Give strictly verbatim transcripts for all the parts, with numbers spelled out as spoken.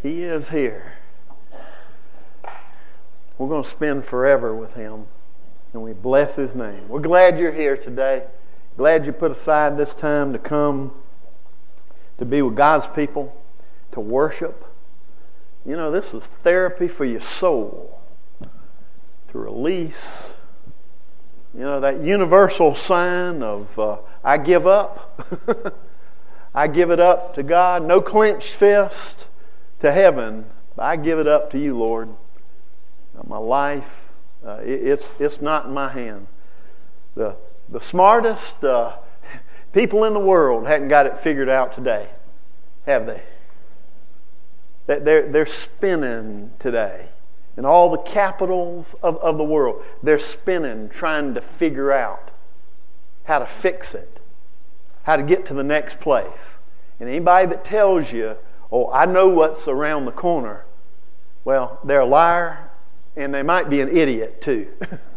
He is here. We're going to spend forever with Him, and we bless His name. We're glad you're here today. Glad you put aside this time to come to be with God's people, to worship. You know, this is therapy for your soul, to release, you know, that universal sign of uh, I give up. I give it up to God. No clenched fist to heaven. I give it up to you, Lord. My life, uh, it, it's it's not in my hand. The the smartest uh, people in the world hadn't got it figured out today, have they? That they're they're spinning today, in all the capitals of, of the world. They're spinning, trying to figure out how to fix it, how to get to the next place. And anybody that tells you, "Oh, I know what's around the corner," well, they're a liar. And they might be an idiot too.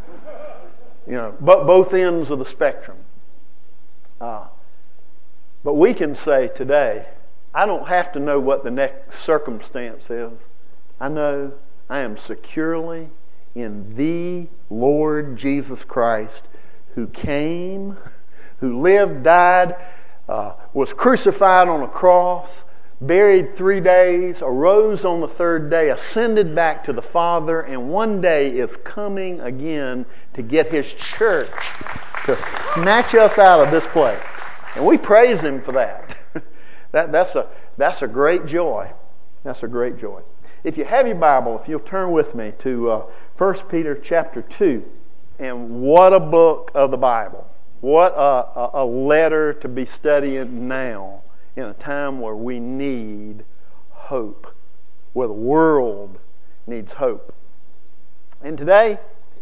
You know, but both ends of the spectrum. Uh, but we can say today, I don't have to know what the next circumstance is. I know I am securely in the Lord Jesus Christ, who came, who lived, died, uh, was crucified on a cross, buried three days, arose on the third day, ascended back to the Father, and one day is coming again to get His church to snatch us out of this place. And we praise Him for that. that that's a that's a great joy. That's a great joy. If you have your Bible, if you'll turn with me to uh, First Peter chapter two, and what a book of the Bible. What a, a, a letter to be studying now, in a time where we need hope, where the world needs hope. And today,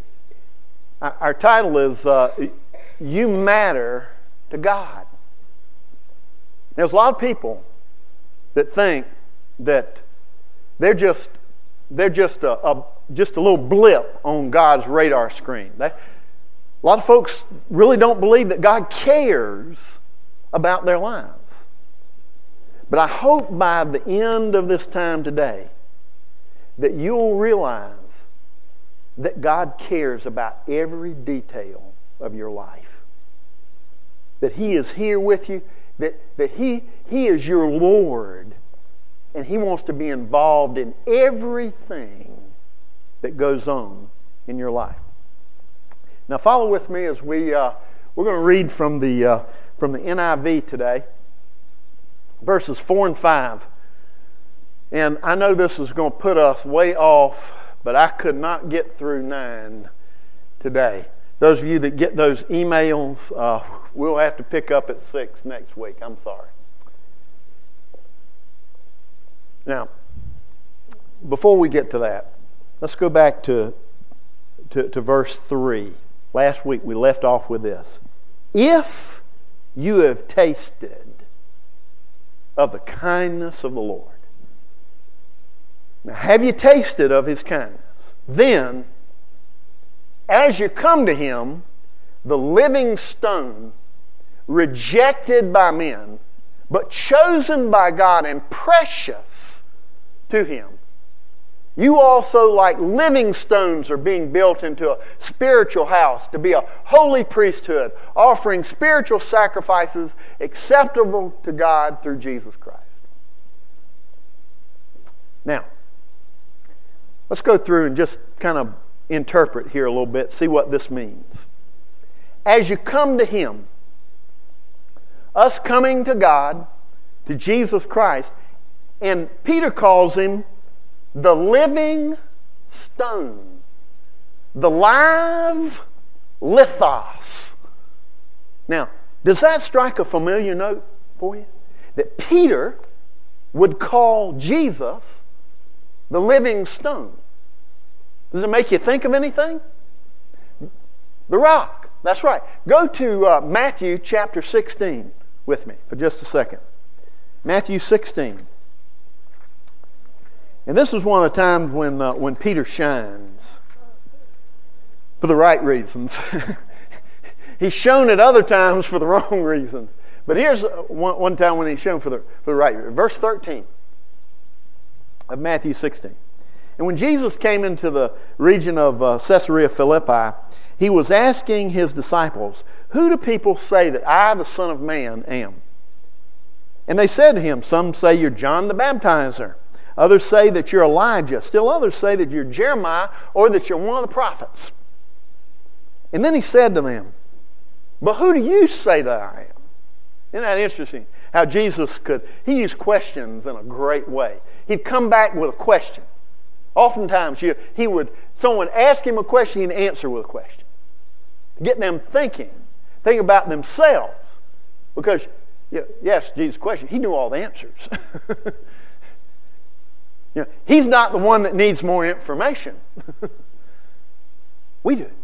our title is uh, You Matter to God. There's a lot of people that think that they're just they're just a, a just a little blip on God's radar screen. They, a lot of folks really don't believe that God cares about their lives. But I hope by the end of this time today that you'll realize that God cares about every detail of your life. That He is here with you, that, that he, he is your Lord, and He wants to be involved in everything that goes on in your life. Now follow with me as we, uh, we're going to read from the, uh, from the N I V today. Verses four and five. And I know this is going to put us way off, but I could not get through nine today. Those of you that get those emails, uh, we'll have to pick up at six next week. I'm sorry. Now, before we get to that, let's go back to, to, to verse three. Last week we left off with this. If you have tasted of the kindness of the Lord. Now, have you tasted of His kindness? Then, as you come to Him, the living stone, rejected by men, but chosen by God and precious to Him, you also, like living stones, are being built into a spiritual house to be a holy priesthood, offering spiritual sacrifices acceptable to God through Jesus Christ. Now, let's go through and just kind of interpret here a little bit, see what this means. As you come to Him, us coming to God, to Jesus Christ, and Peter calls Him the living stone, the live lithos. Now, does that strike a familiar note for you? That Peter would call Jesus the living stone. Does it make you think of anything? The rock. That's right. Go to uh, Matthew chapter sixteen with me for just a second. Matthew sixteen. And this is one of the times when uh, when Peter shines for the right reasons. He's shown at other times for the wrong reasons. But here's one, one time when he's shown for the, for the right reasons. Verse thirteen. of Matthew sixteen. And when Jesus came into the region of uh, Caesarea Philippi, he was asking his disciples, "Who do people say that I, the Son of Man, am?" And they said to him, "Some say you're John the Baptizer. Others say that you're Elijah. Still others say that you're Jeremiah or that you're one of the prophets." And then he said to them, "But who do you say that I am?" Isn't that interesting? How Jesus could, he used questions in a great way. He'd come back with a question. Oftentimes, you, he would, someone would ask him a question, he'd answer with a question. To get them thinking, think about themselves. Because, you know, yes, Jesus' question, he knew all the answers. You know, he's not the one that needs more information. We do.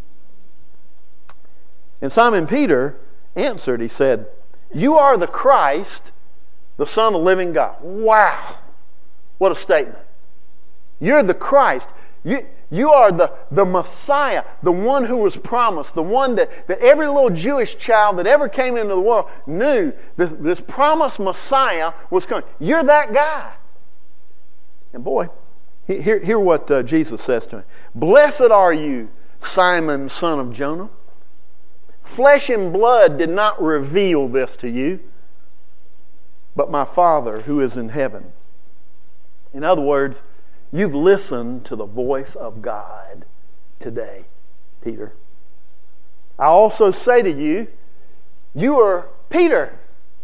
And Simon Peter answered, he said, "You are the Christ, the Son of the living God." Wow! What a statement. You're the Christ. You, you are the, the Messiah, the one who was promised, the one that, that every little Jewish child that ever came into the world knew this, this promised Messiah was coming. You're that guy. And boy, hear, hear what uh, Jesus says to him. "Blessed are you, Simon, son of Jonah. Flesh and blood did not reveal this to you, but my Father who is in heaven." In other words, you've listened to the voice of God today, Peter. "I also say to you, you are Peter.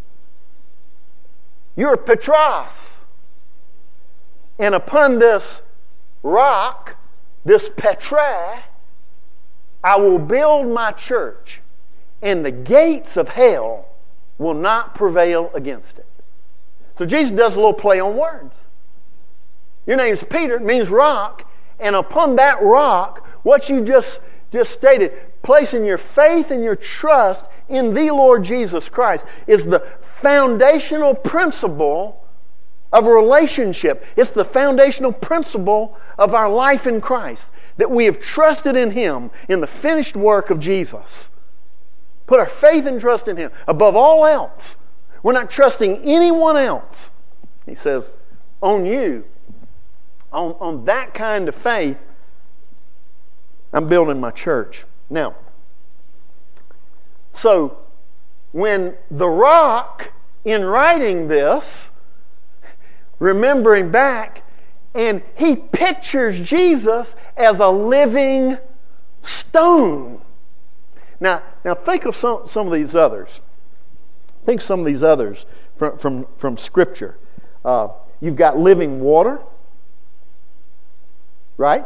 You are Petros. And upon this rock, this Petra, I will build my church, and the gates of hell will not prevail against it." So Jesus does a little play on words. Your name's Peter, means rock, and upon that rock, what you just, just stated, placing your faith and your trust in the Lord Jesus Christ is the foundational principle of a relationship. It's the foundational principle of our life in Christ, that we have trusted in Him, in the finished work of Jesus. Put our faith and trust in Him above all else. We're not trusting anyone else. He says, on you, on, on that kind of faith, I'm building my church. Now, so when the rock, in writing this, remembering back, and he pictures Jesus as a living stone. Now, now think of some, some of these others. Think of some of these others from, from, from Scripture. Uh, you've got living water, right?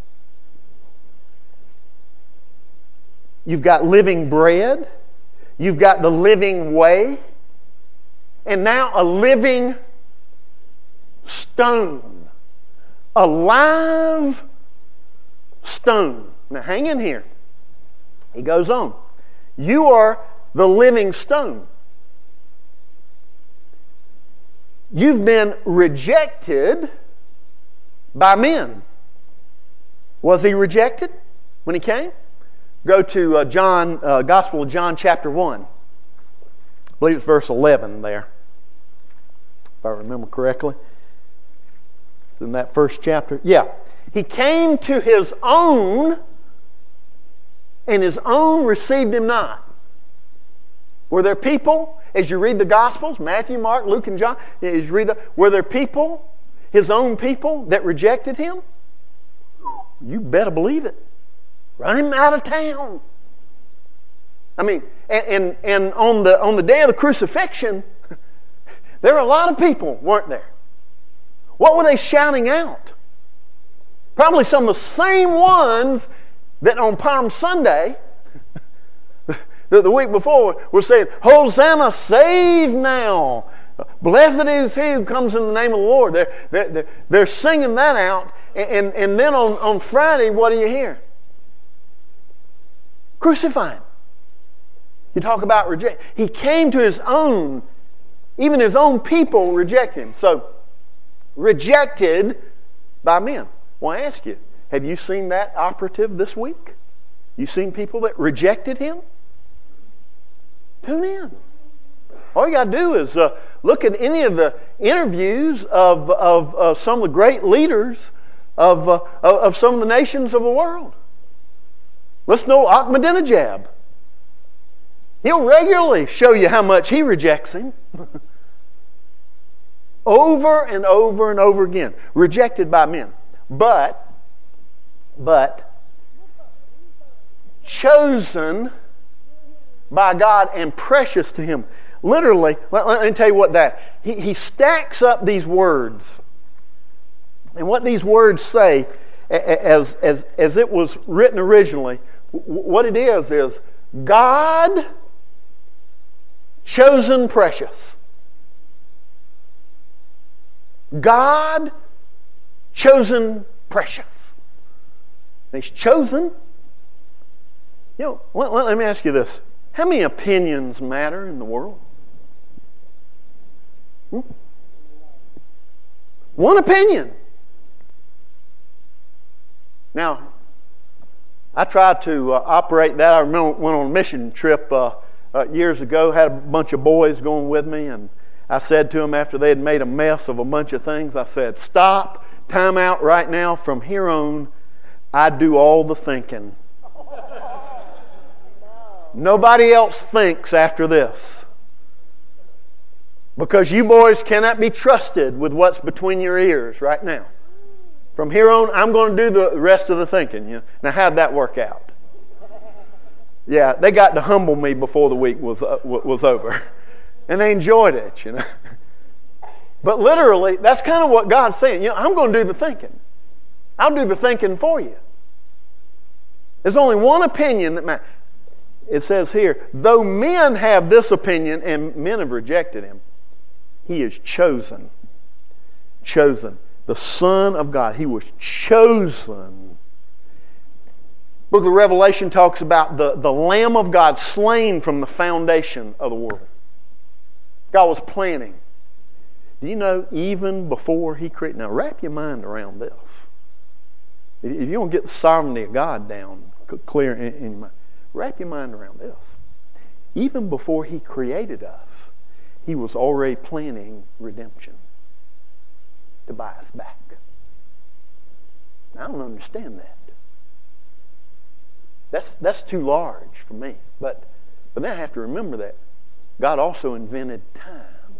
You've got living bread. You've got the living way. And now a living stone. A live stone. Now hang in here. He goes on. You are the living stone. You've been rejected by men. Was he rejected when he came? Go to uh, John, uh, Gospel of John chapter one. I believe it's verse eleven there, if I remember correctly. It's in that first chapter. Yeah. He came to his own, and his own received him not. Were there people, as you read the Gospels, Matthew, Mark, Luke, and John, as you read the, were there people, his own people, that rejected him? You better believe it. Run him out of town. I mean, and, and, and on the on the day of the crucifixion, there were a lot of people, weren't there? What were they shouting out? Probably some of the same ones that on Palm Sunday, the, the week before, were saying, "Hosanna, save now. Blessed is he who comes in the name of the Lord." They're, they're, they're, they're singing that out. And, and, and then on, on Friday, what do you hear? Crucify him. You talk about reject. He came to his own. Even his own people reject him. So, rejected by men. Well, I ask you, have you seen that operative this week? You seen people that rejected him? Tune in. All you got to do is uh, look at any of the interviews of, of uh, some of the great leaders of, uh, of some of the nations of the world. Let's know Ahmadinejad. He'll regularly show you how much he rejects him. Over and over and over again. Rejected by men. But, but, chosen by God and precious to Him. Literally, let, let me tell you what that, he, he stacks up these words. And what these words say, as, as, as it was written originally, what it is is God chosen precious. God chosen precious. And He's chosen. You know, let, let me ask you this. How many opinions matter in the world? Hmm? One opinion. Now, I tried to uh, operate that. I remember went on a mission trip uh, uh, years ago, had a bunch of boys going with me, and I said to them after they had made a mess of a bunch of things, I said, stop, time out right now. From here on, I do all the thinking. Nobody else thinks after this. Because you boys cannot be trusted with what's between your ears right now. From here on, I'm going to do the rest of the thinking. You know? Now, how'd that work out? Yeah, they got to humble me before the week was uh, was over. And they enjoyed it, you know. But literally, that's kind of what God's saying. You know, I'm going to do the thinking. I'll do the thinking for you. There's only one opinion that matters. It says here, though men have this opinion, and men have rejected Him, He is chosen. Chosen. The Son of God. He was chosen. Book of Revelation talks about the, the Lamb of God slain from the foundation of the world. God was planning. Do you know, even before He created... Now, wrap your mind around this. If you want to get the sovereignty of God down clear in, in your mind, wrap your mind around this. Even before He created us, He was already planning redemption to buy us back. Now, I don't understand that. That's, that's too large for me. But, but then I have to remember that God also invented time.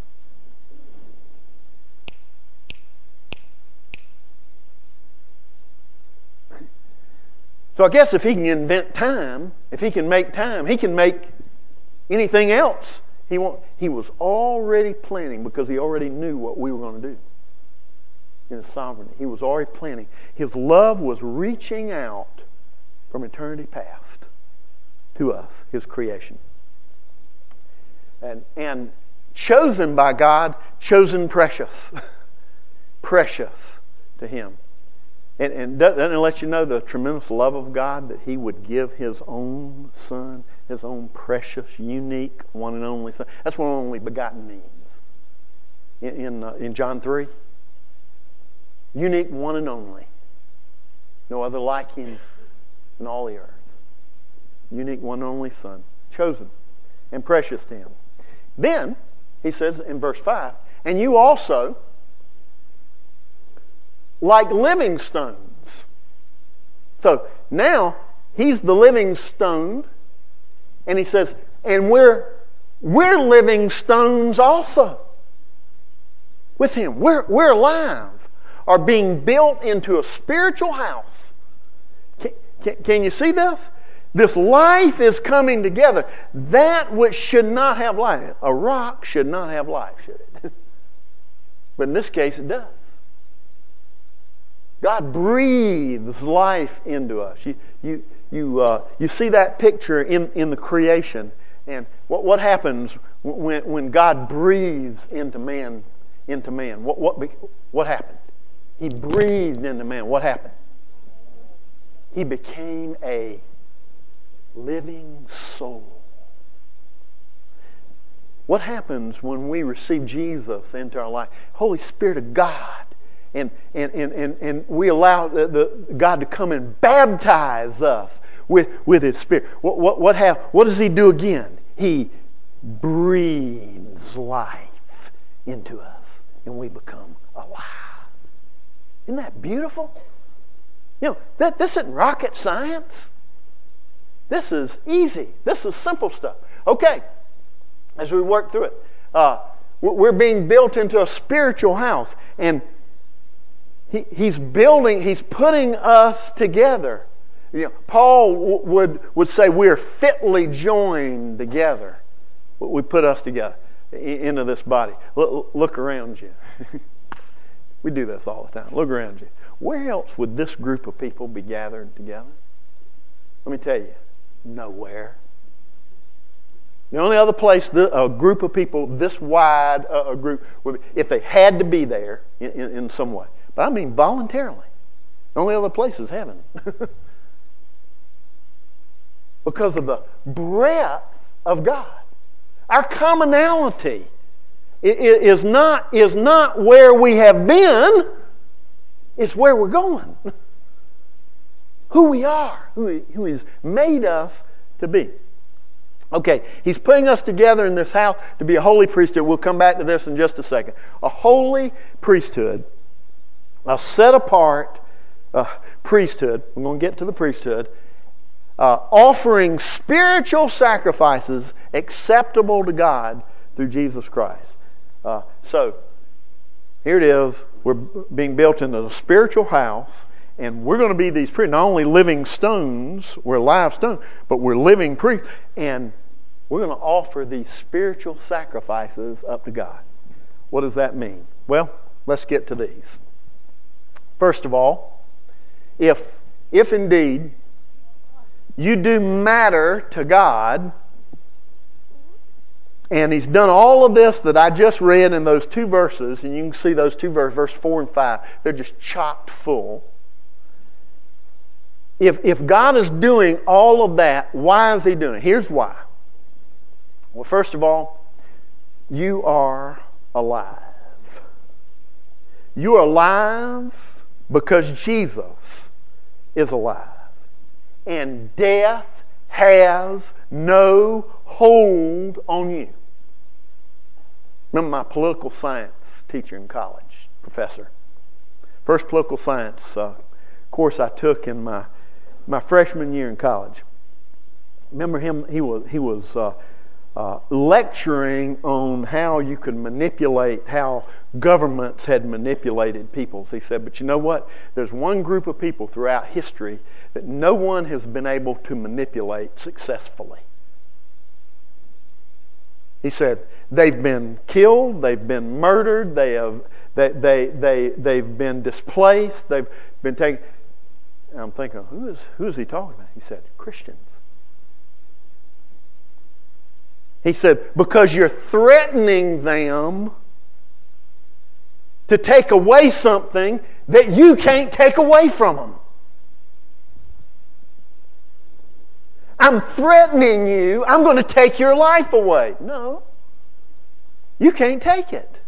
So I guess if He can invent time, if He can make time, He can make anything else. He, want, he was already planning because He already knew what we were going to do in His sovereignty. He was already planning. His love was reaching out from eternity past to us, His creation. And, and chosen by God, chosen precious. Precious to Him. And, and doesn't it let you know the tremendous love of God that He would give His own Son, His own precious, unique, one and only Son. That's what only begotten means. In, in, uh, in John three. Unique, one and only. No other like Him in all the earth. Unique, one and only Son. Chosen and precious to Him. Then, He says in verse five, and you also, like living stones. So now He's the living stone, and He says, and we're we're living stones also with Him. We're we're alive, are being built into a spiritual house. Can, can, can you see this? This life is coming together. That which should not have life. A rock should not have life, should it? But in this case, it does. God breathes life into us. You, you, you, uh, you see that picture in, in the creation. And what, what happens when, when God breathes into man? Into man, what, what, what happened? He breathed into man. What happened? He became a living soul. What happens when we receive Jesus into our life? Holy Spirit of God. And, and, and, and, and we allow the, the God to come and baptize us with, with His Spirit. What, what, what, have, what does He do again? He breathes life into us, and we become alive. Isn't that beautiful? You know, that, this isn't rocket science. This is easy. This is simple stuff. Okay, as we work through it, uh, we're being built into a spiritual house, and he, he's building, he's putting us together. You know, Paul w- would, would say we're fitly joined together. We put us together into this body. Look, look around you. We do this all the time. Look around you. Where else would this group of people be gathered together? Let me tell you, nowhere. The only other place a group of people this wide, a group, would be, if they had to be there in, in, in some way. But I mean voluntarily. The only other place is heaven. Because of the breadth of God. Our commonality is not, is not where we have been, it's where we're going. Who we are, who, he, who He's made us to be. Okay, He's putting us together in this house to be a holy priesthood. We'll come back to this in just a second. A holy priesthood, a set apart uh, priesthood. We're going to get to the priesthood. Uh, offering spiritual sacrifices acceptable to God through Jesus Christ. Uh, so, here it is. We're being built into a spiritual house, and we're going to be these priests. Not only living stones, we're live stones, but we're living priests. And we're going to offer these spiritual sacrifices up to God. What does that mean? Well, let's get to these. First of all, if, if indeed you do matter to God, and He's done all of this that I just read in those two verses, and you can see those two verses, verse four and five, they're just chocked full. If, if God is doing all of that, why is He doing it? Here's why. Well, first of all, you are alive. You are alive because Jesus is alive. And death has no hold on you. Remember my political science teacher in college, professor. First political science uh, course I took in my my freshman year in college. Remember him? He was he was uh, uh, lecturing on how you could manipulate, how governments had manipulated people. He said, but you know what? There's one group of people throughout history that no one has been able to manipulate successfully. He said, they've been killed, they've been murdered, they have they they they they've been displaced, they've been taken. And I'm thinking, who is who is he talking about? He said, Christians. He said, because you're threatening them to take away something that you can't take away from them. I'm threatening you. I'm going to take your life away. No. You can't take it.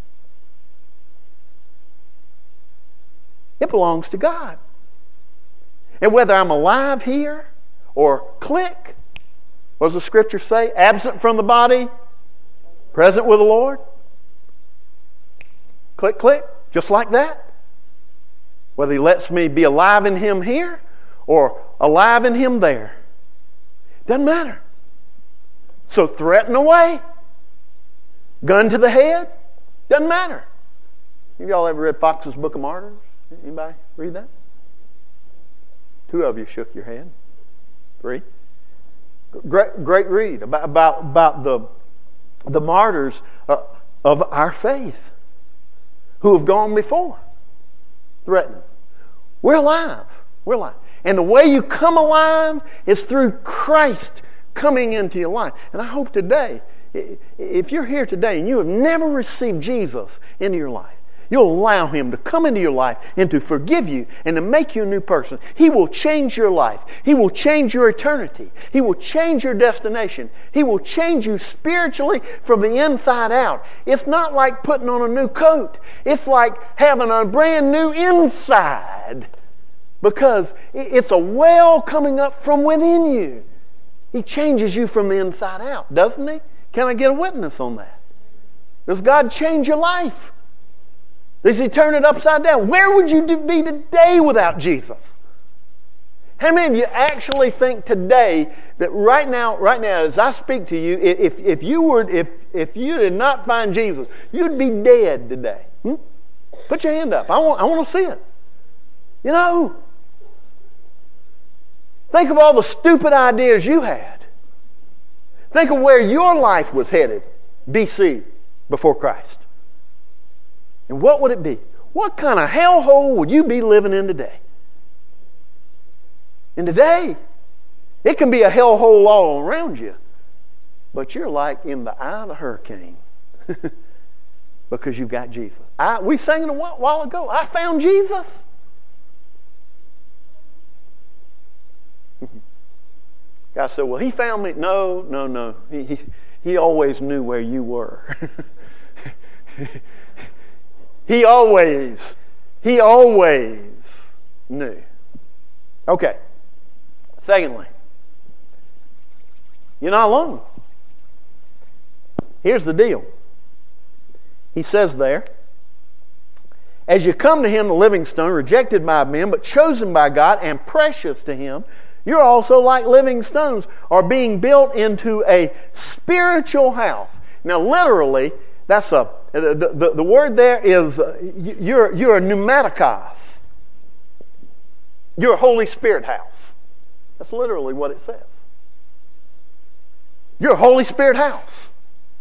It belongs to God. And whether I'm alive here or click, what does the Scripture say? Absent from the body, present with the Lord. Click, click, just like that. Whether He lets me be alive in Him here or alive in Him there. Doesn't matter. So threaten away. Gun to the head. Doesn't matter. Have y'all ever read Fox's Book of Martyrs? Anybody read that? Two of you shook your head. Three. Great, great read about, about, about the, the martyrs uh, of our faith who have gone before. Threatened. We're alive. We're alive. And the way you come alive is through Christ coming into your life. And I hope today, if you're here today and you have never received Jesus into your life, you'll allow Him to come into your life and to forgive you and to make you a new person. He will change your life. He will change your eternity. He will change your destination. He will change you spiritually from the inside out. It's not like putting on a new coat. It's like having a brand new inside. Because it's a well coming up from within you. He changes you from the inside out, doesn't He? Can I get a witness on that? Does God change your life? Does He turn it upside down? Where would you be today without Jesus? How many of you actually think today that right now, right now, as I speak to you, if, if you were, if, if you did not find Jesus, you'd be dead today? Hmm? Put your hand up. I want, I want to see it. You know, think of all the stupid ideas you had. Think of where your life was headed, B C, before Christ. And what would it be? What kind of hellhole would you be living in today? And today, it can be a hellhole all around you, but you're like in the eye of the hurricane because you've got Jesus. I, we sang it a while, while ago. I found Jesus. God said, well, He found me. No, no, no. He, he, he always knew where you were. He always, He always knew. Okay. Secondly, you're not alone. Here's the deal. He says there, as you come to Him, the living stone, rejected by men, but chosen by God and precious to Him, you're also like living stones, are being built into a spiritual house. Now, literally, that's a the, the, the word there is uh, you're you're a pneumatikos. You're a Holy Spirit house. That's literally what it says. You're a Holy Spirit house.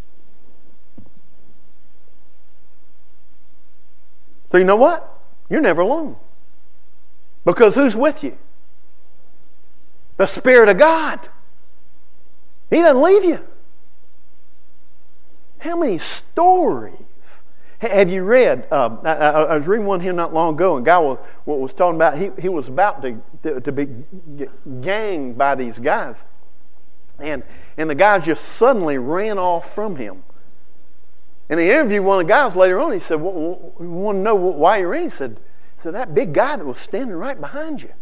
So you know what? You're never alone. Because who's with you? The Spirit of God. He doesn't leave you. How many stories have you read? Um, I, I was reading one here not long ago, and a guy was, was talking about he, he was about to, to, to be ganged by these guys. And, and the guys just suddenly ran off from him. And they interviewed one of the guys later on. He said, well, we want to know why you ran. He said, he said, that big guy that was standing right behind you.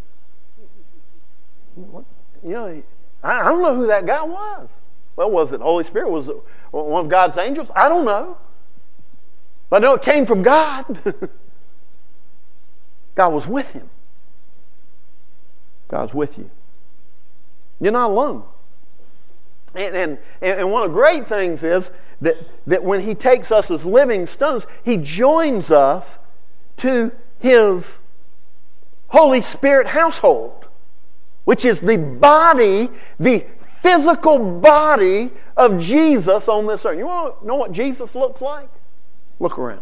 What? You know, I don't know who that guy was. Well, was it Holy Spirit? Was it one of God's angels? I don't know. But I know it came from God. God was with him. God's with you. You're not alone. And, and, and one of the great things is that, that when He takes us as living stones, He joins us to His Holy Spirit household, which is the body, the physical body of Jesus on this earth. You want to know what Jesus looks like? Look around.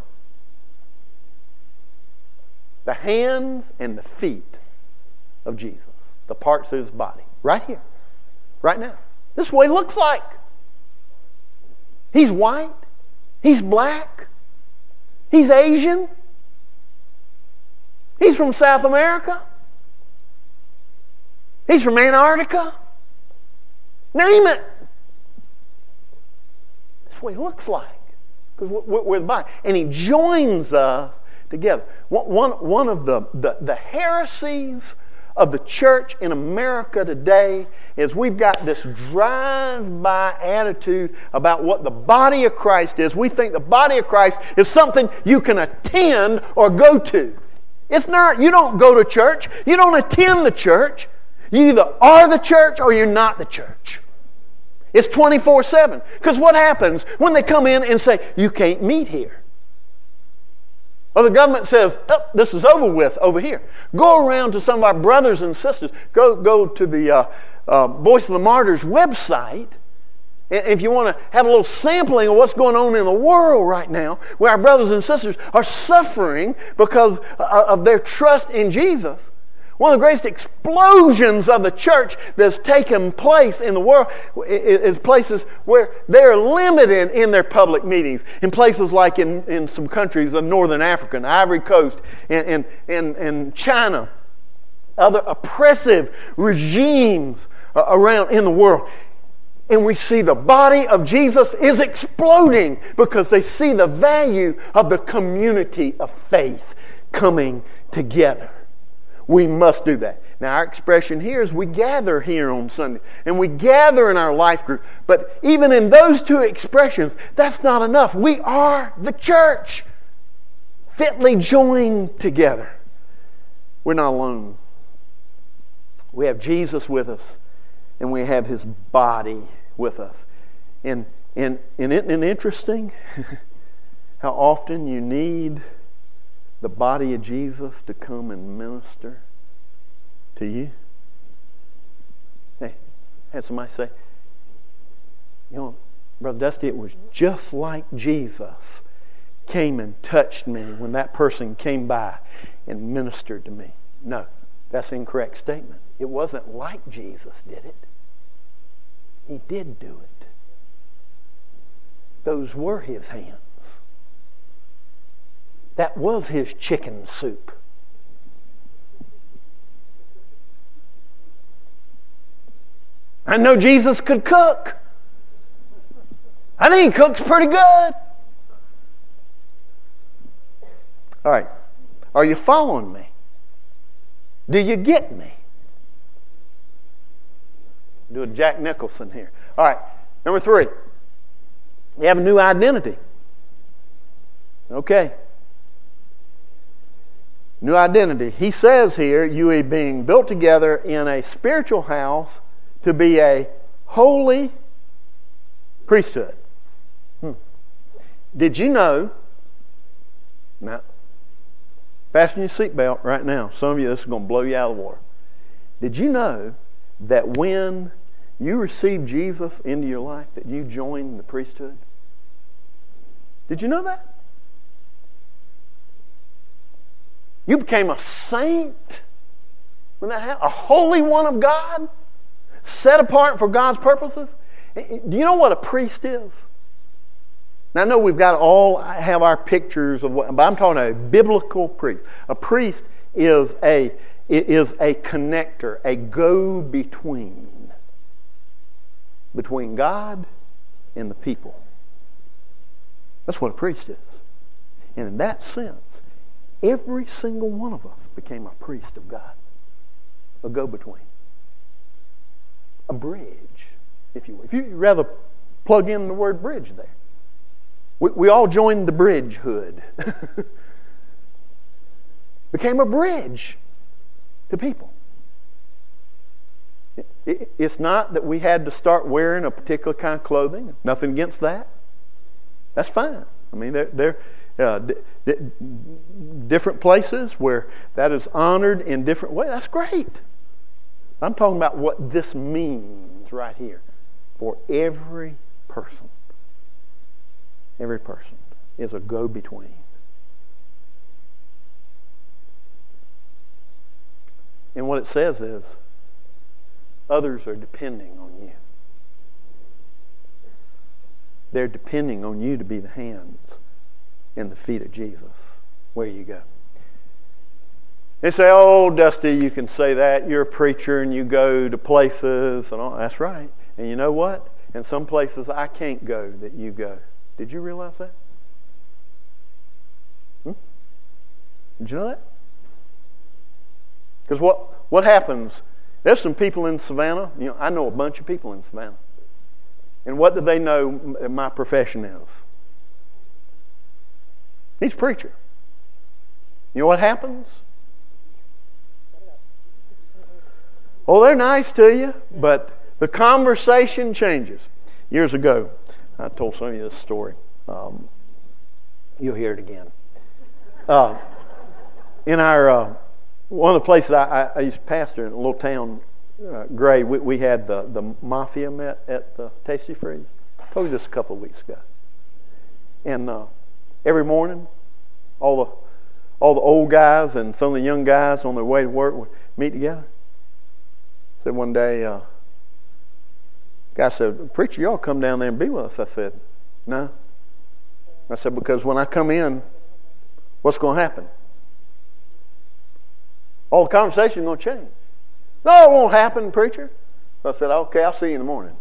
The hands and the feet of Jesus. The parts of His body. Right here. Right now. This is what He looks like. He's white. He's black. He's Asian. He's from South America. He's from Antarctica. Name it. That's what He looks like. Because we're the body. And He joins us together. One, one of the, the, the heresies of the church in America today is we've got this drive-by attitude about what the body of Christ is. We think the body of Christ is something you can attend or go to. It's not. You don't go to church. You don't attend the church. You either are the church or you're not the church. It's twenty-four seven. Because what happens when they come in and say, you can't meet here? Or the government says, oh, this is over with over here. Go around to some of our brothers and sisters. Go, go to the uh, uh, Voice of the Martyrs website. And if you want to have a little sampling of what's going on in the world right now, where our brothers and sisters are suffering because of their trust in Jesus. One of the greatest explosions of the church that's taken place in the world is places where they're limited in their public meetings. In places like in, in some countries of Northern Africa, and Ivory Coast, and, and, and, and China. Other oppressive regimes around in the world. And we see the body of Jesus is exploding because they see the value of the community of faith coming together. we must do that. Now, our expression here is we gather here on Sunday, and we gather in our life group. But even in those two expressions, that's not enough. We are the church, fitly joined together. We're not alone. We have Jesus with us, and we have His body with us. And, and, and isn't it interesting how often you need the body of Jesus to come and minister to you? Hey, I had somebody say, you know, Brother Dusty, it was just like Jesus came and touched me when that person came by and ministered to me. No, that's an incorrect statement. It wasn't like Jesus did it. He did do it. Those were His hands. That was His chicken soup. I know Jesus could cook. I think He cooks pretty good. All right. Are you following me? Do you get me? Do a Jack Nicholson here. All right. Number three. You have a new identity. Okay. New identity. He says here, you are being built together in a spiritual house to be a holy priesthood. Hmm. Did you know? Now, fasten your seatbelt right now. Some of you, this is going to blow you out of the water. Did you know that when you received Jesus into your life, that you joined the priesthood? Did you know that? You became a saint when that happened. A holy one of God, set apart for God's purposes. Do you know what a priest is? Now, I know we've got to all have our pictures of what, but I'm talking about a biblical priest. A priest is a, is a connector, a go-between between God and the people. That's what a priest is. And in that sense, every single one of us became a priest of God. A go-between. A bridge, if you will. If you'd rather plug in the word bridge there. We, we all joined the bridge hood. Became a bridge to people. It, it, it's not that we had to start wearing a particular kind of clothing. Nothing against that. That's fine. I mean, they're... they're Uh, d- d- different places where that is honored in different ways. That's great. I'm talking about what this means right here for every person. Every person is a go-between. And what it says is, others are depending on you. They're depending on you to be the hands in the feet of Jesus, where you go. They say, oh, Dusty, you can say that. You're a preacher and you go to places. And all. That's right. And you know what? In some places I can't go that you go. Did you realize that? Hmm? Did you know that? Because what, what happens, there's some people in Savannah. You know, I know a bunch of people in Savannah. And what do they know my profession is? He's a preacher. You know what happens? Oh, they're nice to you, but the conversation changes. Years ago, I told some of you this story. Um, you'll hear it again. Uh, in our uh, one of the places I, I, I used to pastor in a little town, uh, Gray, we, we had the, the mafia met at the Tasty Freeze. I told you this a couple of weeks ago. And uh, every morning, all the all the old guys and some of the young guys on their way to work would meet together. Said one day, uh, guy said, "Preacher, y'all come down there and be with us." I said, "No." I said, "Because when I come in, what's going to happen? All the conversation is going to change." "No, it won't happen, preacher." So I said, "Okay, I'll see you in the morning."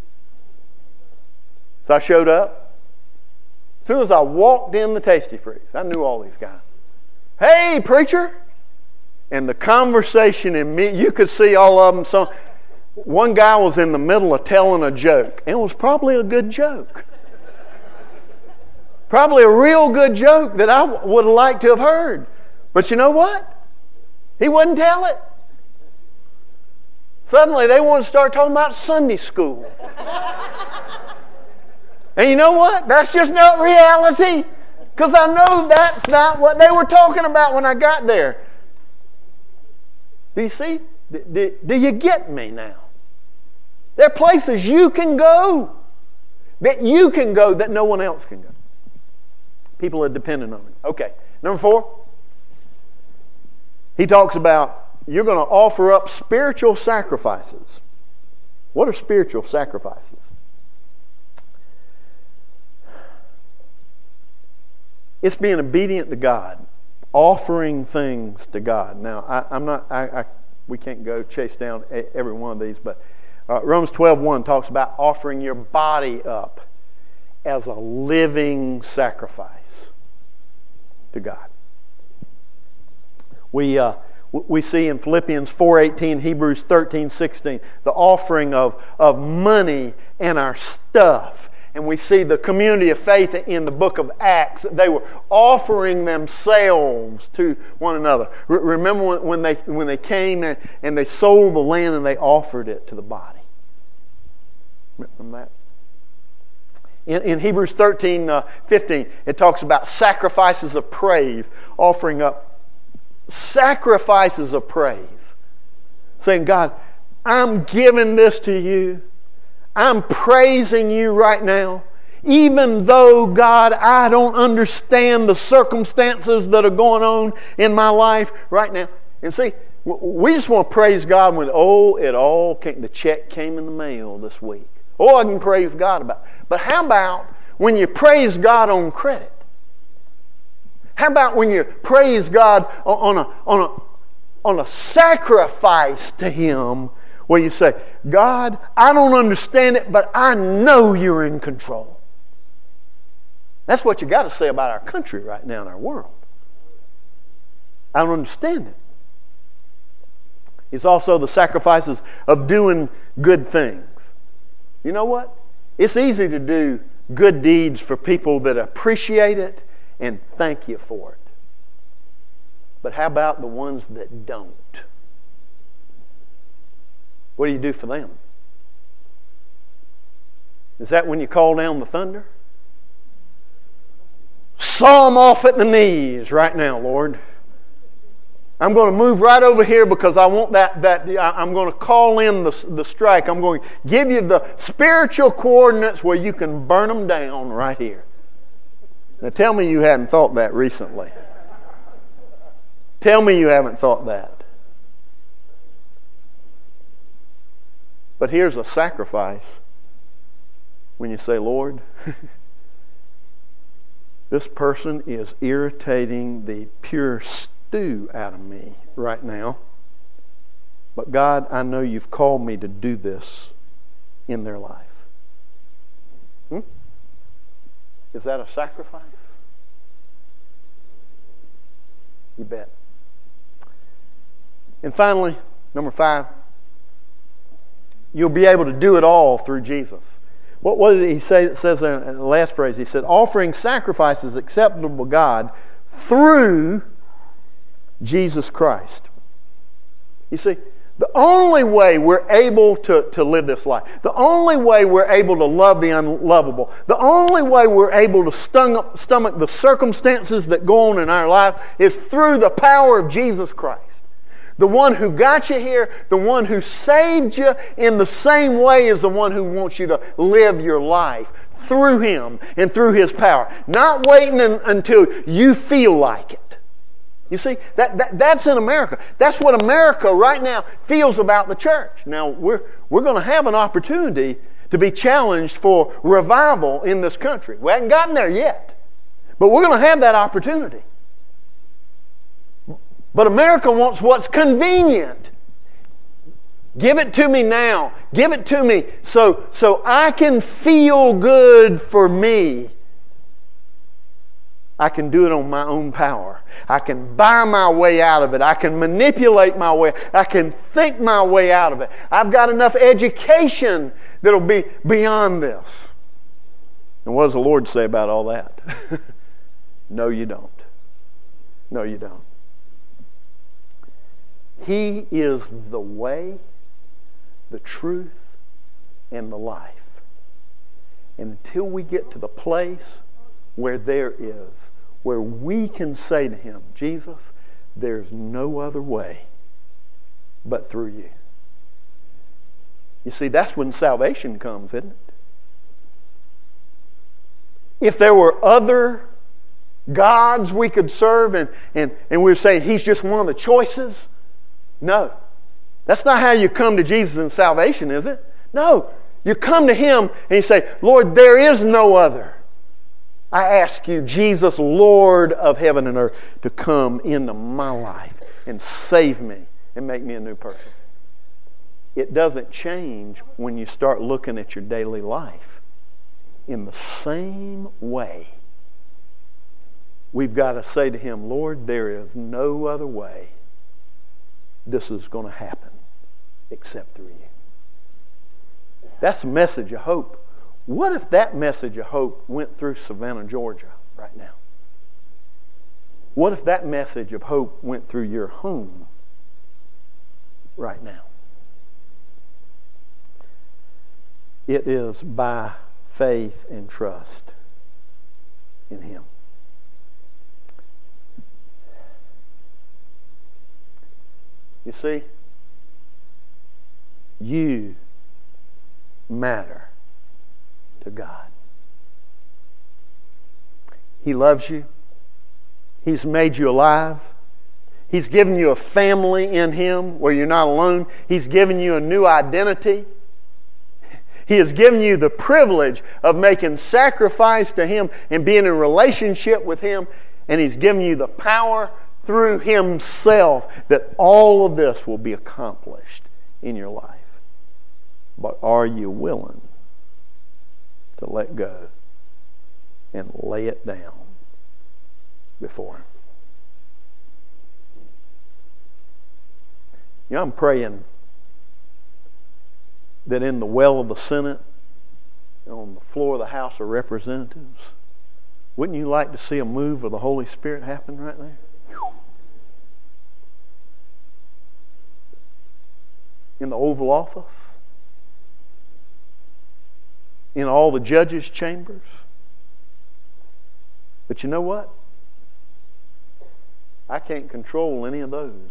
So I showed up. As soon as I walked in the Tasty Freeze, I knew all these guys. "Hey, preacher!" and the conversation in me, you could see all of them. So one guy was in the middle of telling a joke. And it was probably a good joke. Probably a real good joke that I would have liked to have heard. But you know what? He wouldn't tell it. Suddenly they want to start talking about Sunday school. And you know what? That's just not reality. Because I know that's not what they were talking about when I got there. Do you see? Do, do, do you get me now? There are places you can go. That you can go that no one else can go. People are dependent on it. Okay. Number four. He talks about you're going to offer up spiritual sacrifices. What are spiritual sacrifices? It's being obedient to God, offering things to God. Now, I, I'm not. I, I, we can't go chase down every one of these, but uh, Romans twelve one talks about offering your body up as a living sacrifice to God. We uh, we see in Philippians four eighteen, Hebrews thirteen sixteen, the offering of of money and our stuff. And we see the community of faith in the book of Acts. They were offering themselves to one another. Re- remember when, when they when they came and, and they sold the land and they offered it to the body. Remember that? In, in Hebrews thirteen fifteen, it talks about sacrifices of praise, offering up sacrifices of praise. Saying, God, I'm giving this to you. I'm praising you right now. Even though, God, I don't understand the circumstances that are going on in my life right now. And see, we just want to praise God when, oh, it all came, the check came in the mail this week. Oh, I can praise God about it. But how about when you praise God on credit? How about when you praise God on a, on a, on a sacrifice to Him, where you say, God, I don't understand it, but I know you're in control. That's what you got to say about our country right now in our world. I don't understand it. It's also the sacrifices of doing good things. You know what? It's easy to do good deeds for people that appreciate it and thank you for it. But how about the ones that don't? What do you do for them? Is that when you call down the thunder? Saw them off at the knees right now, Lord. I'm going to move right over here because I want that, that I'm going to call in the, the strike. I'm going to give you the spiritual coordinates where you can burn them down right here. Now tell me you hadn't thought that recently. Tell me you haven't thought that. But here's a sacrifice when you say, Lord, this person is irritating the pure stew out of me right now. But God, I know you've called me to do this in their life. Hmm? Is that a sacrifice? You bet. And finally, number five, you'll be able to do it all through Jesus. What, what did he say? It says in the last phrase, he said, offering sacrifices acceptable to God through Jesus Christ. You see, the only way we're able to, to live this life, the only way we're able to love the unlovable, the only way we're able to stomach, stomach the circumstances that go on in our life is through the power of Jesus Christ. The one who got you here, the one who saved you in the same way as the one who wants you to live your life through Him and through His power. Not waiting in, until you feel like it. You see, that, that that's in America. That's what America right now feels about the church. Now, we're, we're going to have an opportunity to be challenged for revival in this country. We haven't gotten there yet. But we're going to have that opportunity. But America wants what's convenient. Give it to me now. Give it to me so, so I can feel good for me. I can do it on my own power. I can buy my way out of it. I can manipulate my way. I can think my way out of it. I've got enough education that'll be beyond this. And what does the Lord say about all that? No, you don't. No, you don't. He is the way, the truth, and the life. And until we get to the place where there is, where we can say to Him, Jesus, there's no other way but through you. You see, that's when salvation comes, isn't it? If there were other gods we could serve and, and, and we were saying He's just one of the choices, no. That's not how you come to Jesus in salvation, is it? No. You come to Him and you say, Lord, there is no other. I ask you, Jesus, Lord of heaven and earth, to come into my life and save me and make me a new person. It doesn't change when you start looking at your daily life. In the same way, we've got to say to Him, Lord, there is no other way this is going to happen except through you. That's a message of hope. What if that message of hope went through Savannah, Georgia right now? What if that message of hope went through your home right now? It is by faith and trust in Him. You see, you matter to God. He loves you. He's made you alive. He's given you a family in Him where you're not alone. He's given you a new identity. He has given you the privilege of making sacrifice to Him and being in relationship with Him. And He's given you the power through Himself that all of this will be accomplished in your life. But are you willing to let go and lay it down before Him? You know, I'm praying that in the well of the Senate, on the floor of the House of Representatives, wouldn't you like to see a move of the Holy Spirit happen right there? In the Oval Office, in all the judges' chambers. But you know what? I can't control any of those.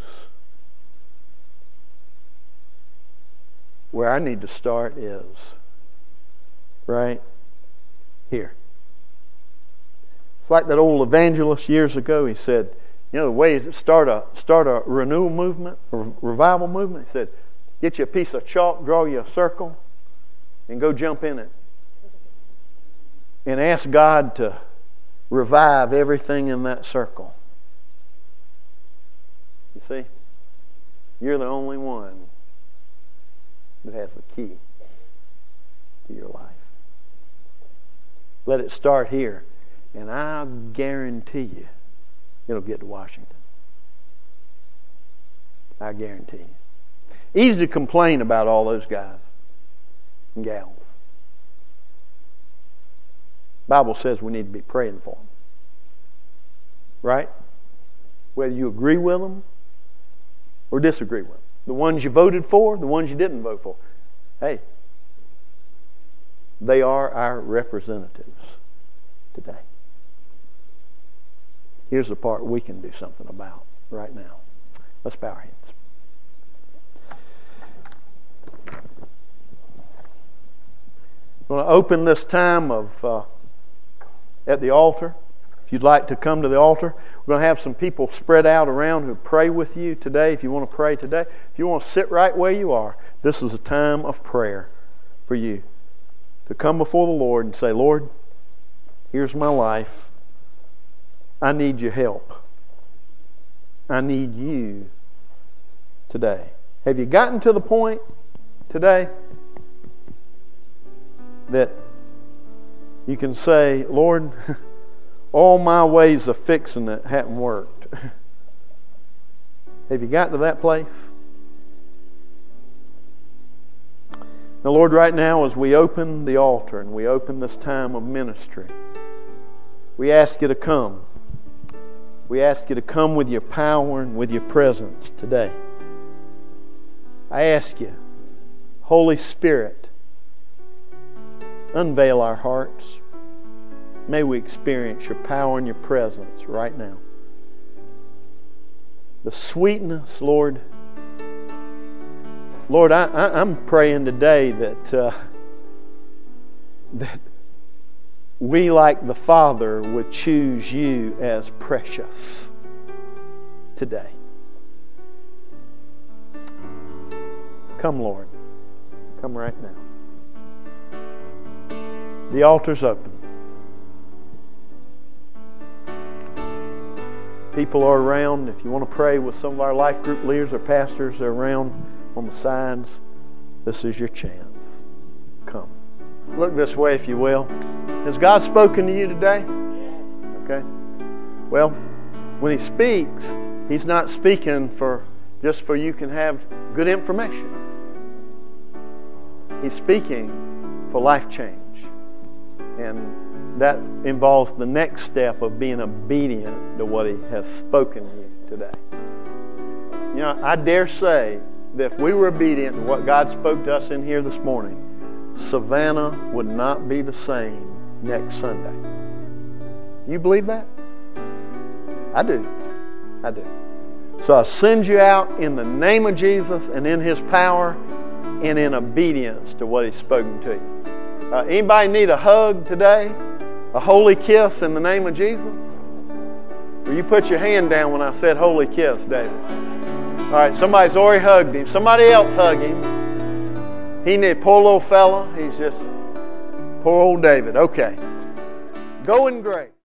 Where I need to start is right here. It's like that old evangelist years ago. He said, you know, the way to start a start a renewal movement, a revival movement, he said, get you a piece of chalk, draw you a circle, and go jump in it. And ask God to revive everything in that circle. You see? You're the only one that has the key to your life. Let it start here, and I guarantee you it'll get to Washington. I guarantee you. Easy to complain about all those guys and gals. The Bible says we need to be praying for them. Right? Whether you agree with them or disagree with them. The ones you voted for, the ones you didn't vote for. Hey, they are our representatives today. Here's the part we can do something about right now. Let's bow our heads. I'm going to open this time of uh, at the altar. If you'd like to come to the altar, we're going to have some people spread out around who pray with you today. If you want to pray today, if you want to sit right where you are, this is a time of prayer for you to come before the Lord and say, Lord, here's my life. I need your help. I need you today. Have you gotten to the point today that you can say, Lord, all my ways of fixing it hadn't worked. Have you got to that place? Now, Lord, right now as we open the altar and we open this time of ministry, we ask you to come. We ask you to come with your power and with your presence today. I ask you, Holy Spirit, unveil our hearts. May we experience your power and your presence right now. The sweetness, Lord. Lord, I, I, I'm praying today that, uh, that we, like the Father, would choose you as precious today. Come, Lord. Come right now. The altar's open. People are around. If you want to pray with some of our life group leaders or pastors, they're around on the sides. This is your chance. Come. Look this way, if you will. Has God spoken to you today? Okay. Well, when He speaks, He's not speaking for just for you can have good information. He's speaking for life change. And that involves the next step of being obedient to what He has spoken to you today. You know, I dare say that if we were obedient to what God spoke to us in here this morning, Savannah would not be the same next Sunday. You believe that? I do. I do. So I send you out in the name of Jesus and in His power and in obedience to what He's spoken to you. Uh, anybody need a hug today? A holy kiss in the name of Jesus? Will you put your hand down when I said holy kiss, David? All right, somebody's already hugged him. Somebody else hug him. He need poor little fella. He's just poor old David. Okay. Go in grace.